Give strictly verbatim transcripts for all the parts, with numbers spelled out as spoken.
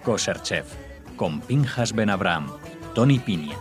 Kosher Chef, con Pinchas Ben Abraham, Tony Piña.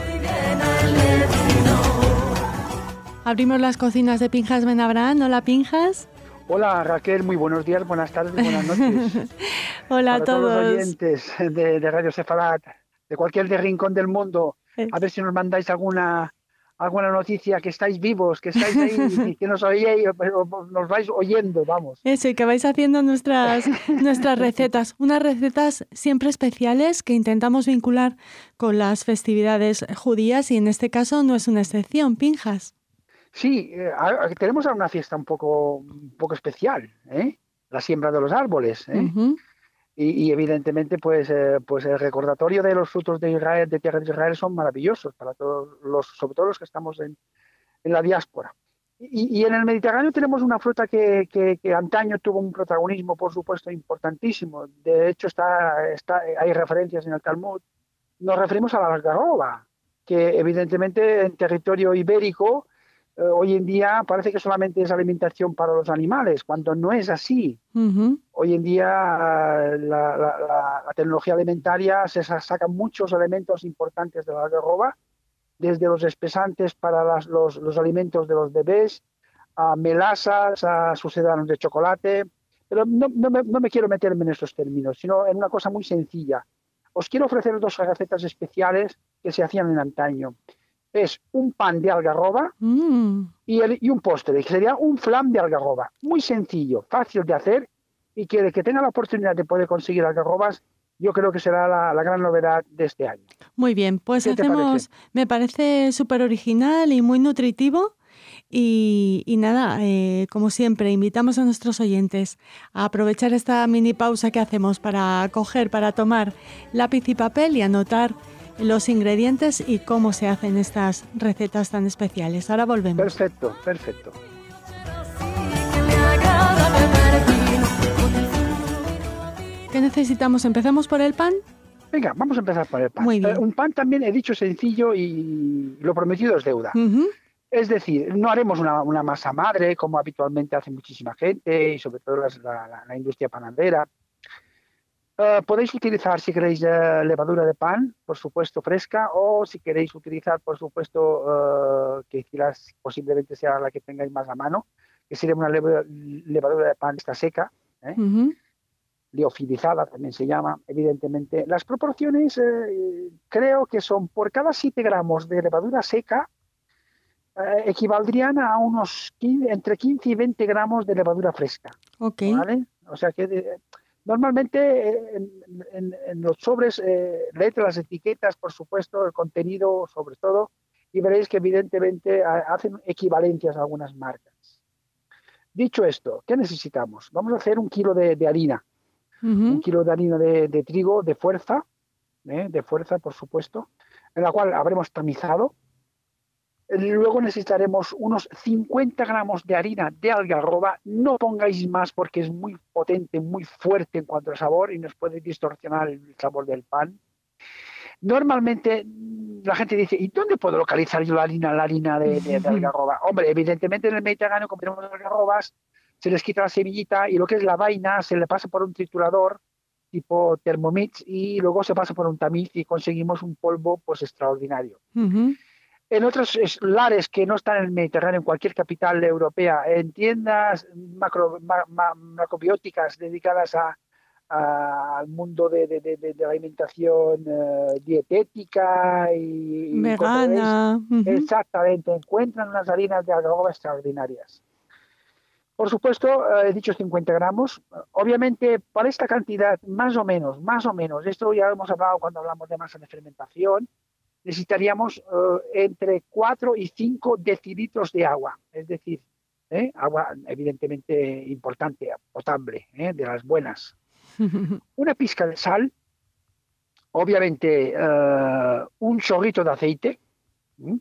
Abrimos las cocinas de Pinchas Ben Abraham. Hola, Pinchas. Hola, Raquel. Muy buenos días, buenas tardes, buenas noches. Hola a Para todos. todos los oyentes de, de Radio Sefarat, de cualquier de rincón del mundo. A ver si nos mandáis alguna alguna noticia, que estáis vivos, que estáis ahí, que nos oíais, nos vais oyendo, vamos. Eso, y que vais haciendo nuestras, nuestras recetas. Unas recetas siempre especiales que intentamos vincular con las festividades judías y en este caso no es una excepción, Pinchas. Sí, eh, tenemos una fiesta un poco, un poco especial, ¿eh? La siembra de los árboles, ¿eh? Uh-huh. Y, y evidentemente, pues, eh, pues el recordatorio de los frutos de Israel, de tierra de Israel, son maravillosos para todos los, sobre todo los que estamos en, en la diáspora. Y, y en el Mediterráneo tenemos una fruta que, que, que antaño tuvo un protagonismo, por supuesto, importantísimo. De hecho, está, está, hay referencias en el Talmud. Nos referimos a la algarroba, que evidentemente en territorio ibérico eh, hoy en día parece que solamente es alimentación para los animales, cuando no es así. Uh-huh. Hoy en día la, la, la, la tecnología alimentaria se saca muchos elementos importantes de la algarroba, desde los espesantes para las, los, los alimentos de los bebés, a melasas, a sucedáneos de chocolate, pero no, no, me, no me quiero meterme en estos términos, sino en una cosa muy sencilla. Os quiero ofrecer dos recetas especiales que se hacían en antaño. Es un pan de algarroba mm. y, el, y un postre, que sería un flan de algarroba. Muy sencillo, fácil de hacer, y que el que tenga la oportunidad de poder conseguir algarrobas, yo creo que será la, la gran novedad de este año. Muy bien, pues hacemos, parece? me parece súper original y muy nutritivo. Y, y nada, eh, como siempre, invitamos a nuestros oyentes a aprovechar esta mini pausa que hacemos para coger, para tomar lápiz y papel y anotar los ingredientes y cómo se hacen estas recetas tan especiales. Ahora volvemos. Perfecto, perfecto. ¿Qué necesitamos? ¿Empezamos por el pan? Venga, vamos a empezar por el pan. Muy bien. Eh, un pan también, he dicho, sencillo y lo prometido es deuda. Uh-huh. Es decir, no haremos una, una masa madre como habitualmente hace muchísima gente y sobre todo las, la, la, la industria panadera. Uh, podéis utilizar, si queréis, uh, levadura de pan, por supuesto fresca, o si queréis utilizar, por supuesto, uh, que quizás posiblemente sea la que tengáis más a mano, que sería una levadura, levadura de pan esta seca, ¿eh? Uh-huh. Liofilizada también se llama, evidentemente. Las proporciones eh, creo que son por cada siete gramos de levadura seca eh, equivaldrían a unos quince, entre quince y veinte gramos de levadura fresca. Okay. ¿Vale? O sea que de, normalmente eh, en, en, en los sobres eh, leed las etiquetas, por supuesto, el contenido sobre todo, y veréis que evidentemente hacen equivalencias a algunas marcas. Dicho esto, ¿qué necesitamos? Vamos a hacer un kilo de, de harina. Uh-huh. Un kilo de harina de, de trigo de fuerza, ¿eh? de fuerza, por supuesto, en la cual habremos tamizado. Luego necesitaremos unos cincuenta gramos de harina de algarroba. No pongáis más porque es muy potente, muy fuerte en cuanto al sabor y nos puede distorsionar el sabor del pan. Normalmente la gente dice, ¿y dónde puedo localizar yo la harina, la harina de, de, de algarroba? Hombre, evidentemente en el Mediterráneo, como tenemos algarrobas, se les quita la semillita y lo que es la vaina se le pasa por un triturador tipo Thermomix y luego se pasa por un tamiz y conseguimos un polvo pues extraordinario. Uh-huh. En otros lares que no están en el Mediterráneo, en cualquier capital europea, en tiendas macro, ma, ma, macrobióticas dedicadas a, a, al mundo de, de, de, de la alimentación uh, dietética y vegana. Uh-huh. Exactamente, encuentran unas harinas de algarroba extraordinarias. Por supuesto, he dicho cincuenta gramos. Obviamente, para esta cantidad, más o menos, más o menos, esto ya hemos hablado cuando hablamos de masa de fermentación, necesitaríamos uh, entre cuatro y cinco decilitros de agua. Es decir, ¿eh? agua evidentemente importante, potable, ¿eh? de las buenas. Una pizca de sal, obviamente uh, un chorrito de aceite. ¿eh?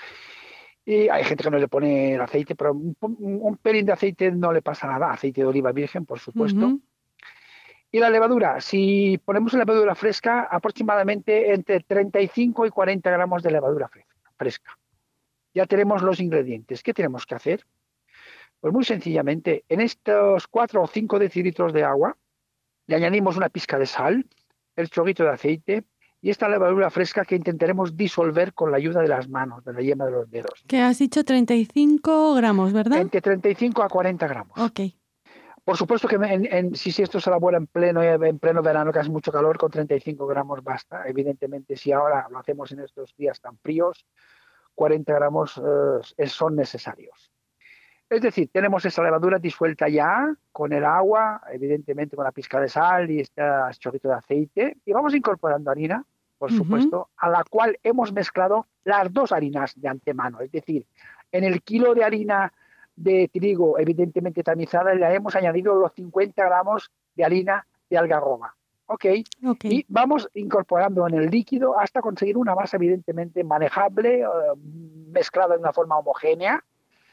Y hay gente que no le pone el aceite, pero un, un pelín de aceite no le pasa nada, aceite de oliva virgen, por supuesto. Uh-huh. Y la levadura, si ponemos levadura fresca, aproximadamente entre treinta y cinco y cuarenta gramos de levadura fresca. Ya tenemos los ingredientes. ¿Qué tenemos que hacer? Pues muy sencillamente, en estos cuatro o cinco decilitros de agua, le añadimos una pizca de sal, el chorrito de aceite y esta levadura fresca que intentaremos disolver con la ayuda de las manos, de la yema de los dedos. Que has dicho treinta y cinco gramos, ¿verdad? Entre treinta y cinco a cuarenta gramos. Ok. Por supuesto que en, en, si, si esto se elabora en pleno, en pleno verano, que hace mucho calor, con treinta y cinco gramos basta. Evidentemente, si ahora lo hacemos en estos días tan fríos, cuarenta gramos eh, son necesarios. Es decir, tenemos esa levadura disuelta ya con el agua, evidentemente con la pizca de sal y este chorrito de aceite, y vamos incorporando harina, por uh-huh. supuesto, a la cual hemos mezclado las dos harinas de antemano. Es decir, en el kilo de harina de trigo, evidentemente tamizada, le hemos añadido los cincuenta gramos de harina de algarroba. ¿Okay? ¿Ok? Y vamos incorporando en el líquido hasta conseguir una masa evidentemente manejable, eh, mezclada de una forma homogénea,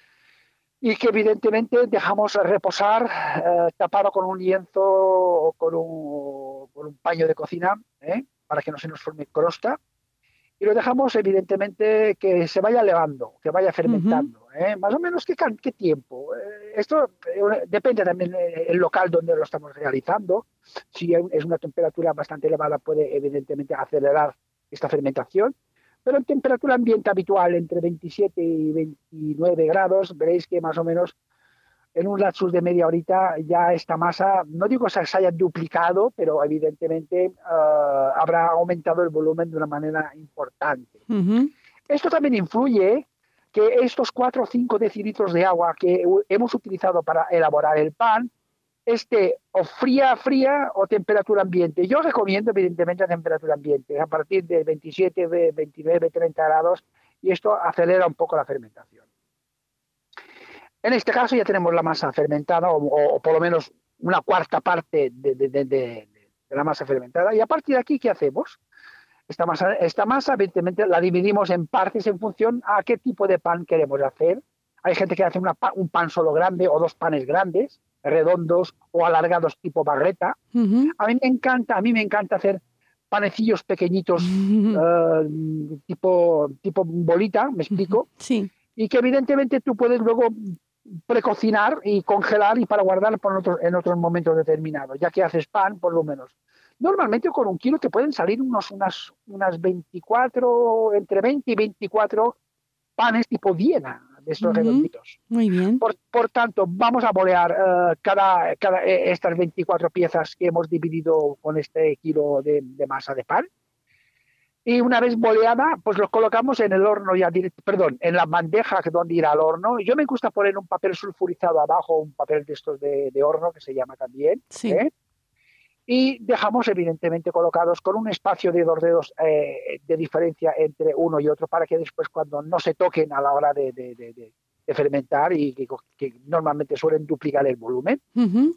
y que evidentemente dejamos reposar eh, tapado con un lienzo o con un, con un paño de cocina, ¿eh? para que no se nos forme crosta. Y lo dejamos evidentemente que se vaya elevando, que vaya fermentando. Uh-huh. ¿eh? Más o menos, ¿qué, qué tiempo? Eh, esto eh, depende también del local donde lo estamos realizando. Si es una temperatura bastante elevada, puede evidentemente acelerar esta fermentación. Pero en temperatura ambiente habitual, entre veintisiete y veintinueve grados, veréis que más o menos en un lapsus de media horita ya esta masa, no digo que se haya duplicado, pero evidentemente uh, habrá aumentado el volumen de una manera importante. Uh-huh. Esto también influye que estos cuatro o cinco decilitros de agua que hemos utilizado para elaborar el pan esté o fría, fría o temperatura ambiente. Yo recomiendo evidentemente a temperatura ambiente, a partir de veintisiete, veintinueve, treinta grados, y esto acelera un poco la fermentación. En este caso ya tenemos la masa fermentada, o, o por lo menos una cuarta parte de, de, de, de, de la masa fermentada. Y a partir de aquí, ¿qué hacemos? Esta masa, esta masa, evidentemente, la dividimos en partes en función a qué tipo de pan queremos hacer. Hay gente que hace una, un pan solo grande o dos panes grandes, redondos o alargados tipo barreta. Uh-huh. A mí me encanta, a mí me encanta hacer panecillos pequeñitos, uh-huh. uh, tipo, tipo bolita, ¿me explico? Uh-huh. Sí. Y que evidentemente tú puedes luego precocinar y congelar y para guardar por otros, en otros momentos determinados, ya que haces pan, por lo menos. Normalmente con un kilo te pueden salir unos, unas, unas veinticuatro, entre veinte y veinticuatro panes tipo Viena, de estos uh-huh. redonditos. Muy bien. Por, por tanto, vamos a bolear uh, cada, cada, eh, estas veinticuatro piezas que hemos dividido con este kilo de, de masa de pan. Y una vez boleada, pues los colocamos en el horno, ya directo, perdón, en la bandeja donde irá al horno. Yo me gusta poner un papel sulfurizado abajo, un papel de estos de, de horno, que se llama también. Sí. ¿eh? Y dejamos, evidentemente, colocados con un espacio de dos dedos eh, de diferencia entre uno y otro, para que después, cuando no se toquen a la hora de, de, de, de, de fermentar, y que, que normalmente suelen duplicar el volumen. Uh-huh.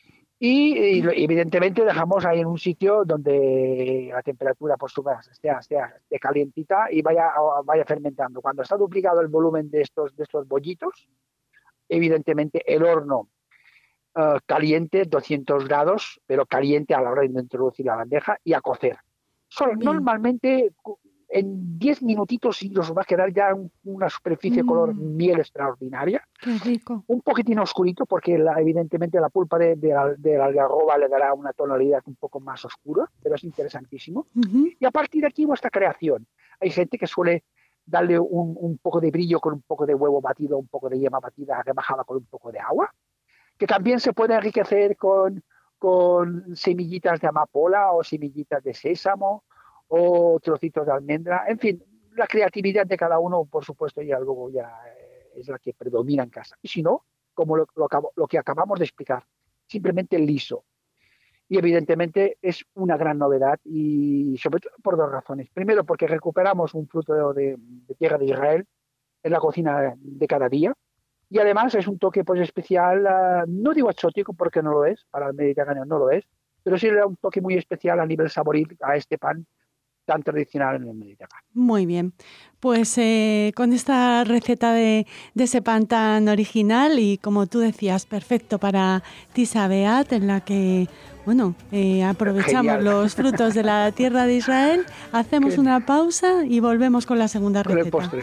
Y, y evidentemente dejamos ahí en un sitio donde la temperatura por su vez esté, esté, esté calientita y vaya, vaya fermentando. Cuando está duplicado el volumen de estos, de estos bollitos, evidentemente el horno uh, caliente, doscientos grados, pero caliente a la hora de introducir la bandeja y a cocer. Solo, normalmente en diez minutitos y nos va a quedar ya una superficie mm. color miel extraordinaria. Qué rico. Un poquitín oscurito porque la, evidentemente la pulpa de, de, la, de la algarroba le dará una tonalidad un poco más oscura, pero es interesantísimo. Uh-huh. Y a partir de aquí vuestra creación. Hay gente que suele darle un, un poco de brillo con un poco de huevo batido, un poco de yema batida rebajada con un poco de agua, que también se puede enriquecer con, con semillitas de amapola o semillitas de sésamo, o trocitos de almendra, en fin, la creatividad de cada uno, por supuesto, ya luego ya es la que predomina en casa. Y si no, como lo, lo, lo que acabamos de explicar, simplemente liso. Y evidentemente es una gran novedad, y sobre todo por dos razones. Primero, porque recuperamos un fruto de, de tierra de Israel en la cocina de cada día, y además es un toque pues especial, uh, no digo exótico porque no lo es, para el Mediterráneo no lo es, pero sí le da un toque muy especial a nivel saboril a este pan tan tradicional en el Mediterráneo. Muy bien, pues eh, con esta receta de, de ese pan tan original y, como tú decías, perfecto para Tisha B'Av, en la que, bueno, eh, aprovechamos Genial. Los frutos de la tierra de Israel, hacemos ¿Qué? Una pausa y volvemos con la segunda receta. Con el postre.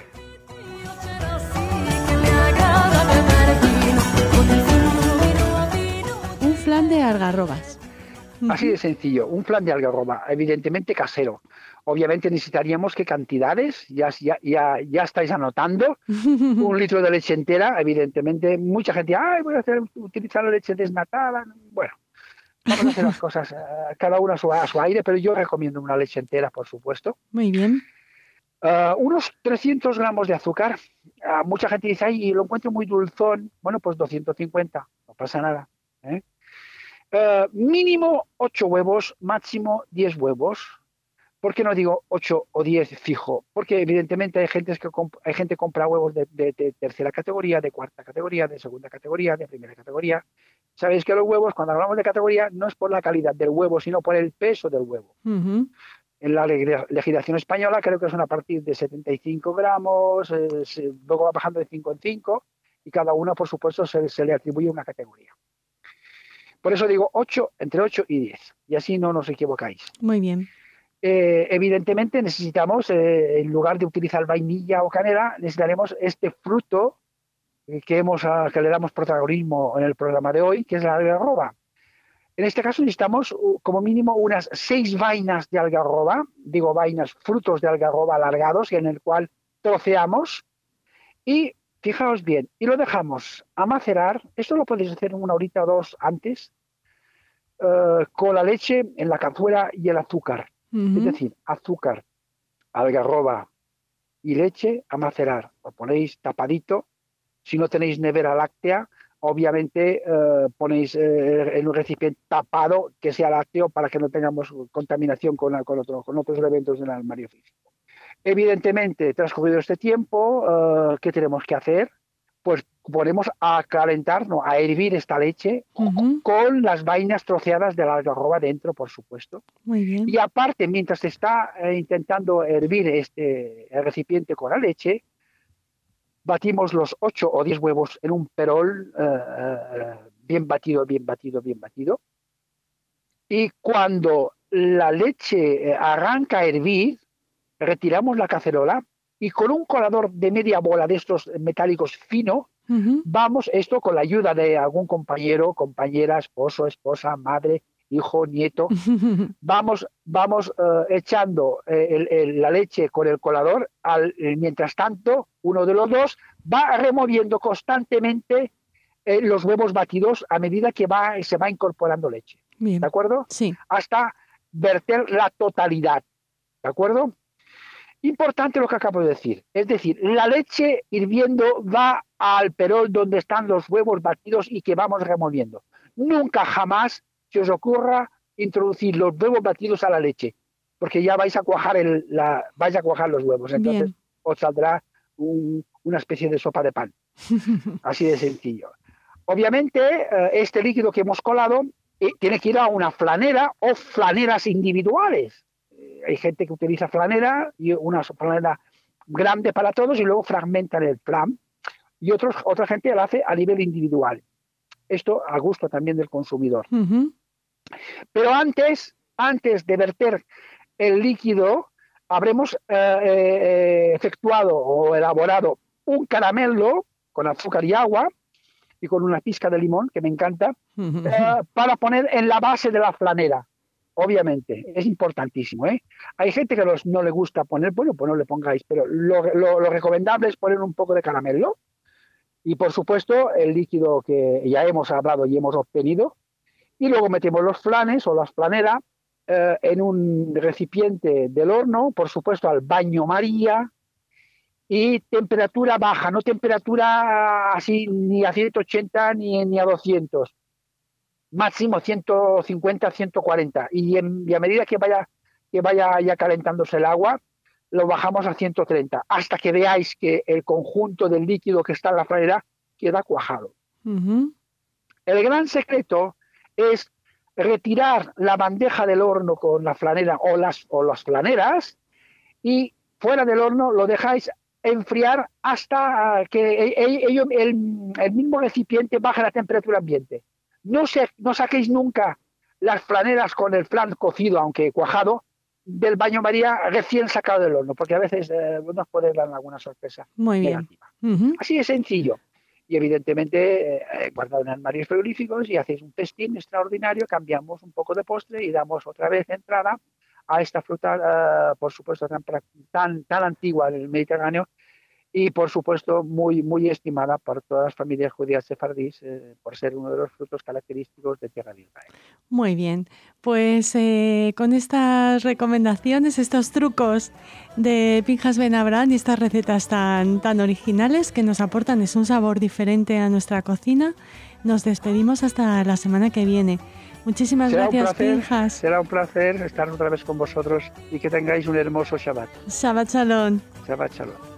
Un flan de algarrobas. Uh-huh. Así de sencillo, un flan de algarroba, evidentemente casero. Obviamente necesitaríamos qué cantidades, ya, ya, ya, ya estáis anotando, un litro de leche entera, evidentemente, mucha gente, ay, voy a hacer, utilizar la leche desnatada. Bueno, vamos a hacer las cosas uh, cada uno a su, a su aire, pero yo recomiendo una leche entera, por supuesto. Muy bien. Uh, unos trescientos gramos de azúcar. Uh, mucha gente dice, ay, lo encuentro muy dulzón. Bueno, pues doscientos cincuenta, no pasa nada. ¿eh? Uh, mínimo ocho huevos, máximo diez huevos. ¿Por qué no digo ocho o diez fijo? Porque evidentemente hay gente que, comp hay gente que compra huevos de, de, de tercera categoría, de cuarta categoría, de segunda categoría, de primera categoría. Sabéis que los huevos, cuando hablamos de categoría, no es por la calidad del huevo, sino por el peso del huevo. Uh-huh. En la legislación española creo que son a partir de setenta y cinco gramos, eh, se, luego va bajando de cinco en cinco y cada uno, por supuesto, se, se le atribuye una categoría. Por eso digo ocho, entre ocho y diez, y así no nos equivocáis. Muy bien. Eh, evidentemente necesitamos, eh, en lugar de utilizar vainilla o canela, necesitaremos este fruto que, hemos, uh, que le damos protagonismo en el programa de hoy, que es la algarroba. En este caso necesitamos uh, como mínimo unas seis vainas de algarroba, digo vainas, frutos de algarroba alargados, en el cual troceamos y, fijaos bien, y lo dejamos a macerar. Esto lo podéis hacer una horita o dos antes, uh, con la leche en la cazuela y el azúcar. Uh-huh. Es decir, azúcar, algarroba y leche a macerar. Lo ponéis tapadito. Si no tenéis nevera láctea, obviamente eh, ponéis eh, en un recipiente tapado que sea lácteo para que no tengamos contaminación con, con, otro, con otros elementos del armario físico. Evidentemente, transcurrido este tiempo, eh, ¿qué tenemos que hacer? Pues ponemos a calentar, no, a hervir esta leche uh-huh. con las vainas troceadas de la algarroba dentro, por supuesto. Muy bien. Y aparte, mientras se está eh, intentando hervir este el recipiente con la leche, batimos los ocho o diez huevos en un perol eh, bien batido, bien batido, bien batido. Y cuando la leche arranca a hervir, retiramos la cacerola y con un colador de media bola de estos metálicos fino, uh-huh. vamos, esto con la ayuda de algún compañero, compañera, esposo, esposa, madre, hijo, nieto, vamos, vamos uh, echando eh, el, el, la leche con el colador, al, eh, mientras tanto uno de los dos va removiendo constantemente eh, los huevos batidos a medida que va, se va incorporando leche. Bien. ¿De acuerdo? Sí. Hasta verter la totalidad. ¿De acuerdo? Importante lo que acabo de decir. Es decir, la leche hirviendo va al perol donde están los huevos batidos y que vamos removiendo. Nunca jamás se os ocurra introducir los huevos batidos a la leche, porque ya vais a cuajar, el, la, vais a cuajar los huevos. Entonces Bien. os saldrá un, una especie de sopa de pan. Así de sencillo. Obviamente, eh, este líquido que hemos colado eh, tiene que ir a una flanera o flaneras individuales. Eh, hay gente que utiliza flanera y una flanera grande para todos y luego fragmentan el flan. Y otros, otra gente lo hace a nivel individual. Esto a gusto también del consumidor. Uh-huh. Pero antes, antes de verter el líquido, habremos eh, eh, efectuado o elaborado un caramelo con azúcar y agua y con una pizca de limón, que me encanta, uh-huh. eh, para poner en la base de la flanera. Obviamente, es importantísimo. ¿eh? Hay gente que los, no le gusta poner, bueno, pues no le pongáis, pero lo, lo, lo recomendable es poner un poco de caramelo. Y, por supuesto, el líquido que ya hemos hablado y hemos obtenido. Y luego metemos los flanes o las flaneras eh, en un recipiente del horno, por supuesto, al baño María. Y temperatura baja, no temperatura así ni a ciento ochenta ni, ni a doscientos. Máximo ciento cincuenta, ciento cuarenta. Y, en, y a medida que vaya, que vaya ya calentándose el agua, lo bajamos a ciento treinta, hasta que veáis que el conjunto del líquido que está en la flanera queda cuajado. Uh-huh. El gran secreto es retirar la bandeja del horno con la flanera o las, o las flaneras y fuera del horno lo dejáis enfriar hasta que el, el, el mismo recipiente baje la temperatura ambiente. No, se, no saquéis nunca las flaneras con el flan cocido, aunque cuajado, del baño María recién sacado del horno, porque a veces eh, nos puede dar alguna sorpresa Muy bien. negativa. Uh-huh. Así de sencillo. y evidentemente eh, guardado en armarios frigoríficos y hacéis un festín extraordinario, cambiamos un poco de postre y damos otra vez entrada a esta fruta, uh, por supuesto, tan, tan, tan antigua del Mediterráneo y, por supuesto, muy, muy estimada por todas las familias judías sefardíes eh, por ser uno de los frutos característicos de Tierra de Israel. Muy bien, pues eh, con estas recomendaciones, estos trucos de Pinchas Ben Abraham y estas recetas tan, tan originales que nos aportan es un sabor diferente a nuestra cocina, nos despedimos hasta la semana que viene. Muchísimas será gracias, un placer, Pinchas. Será un placer estar otra vez con vosotros y que tengáis un hermoso Shabbat. Shabbat Shalom. Shabbat Shalom.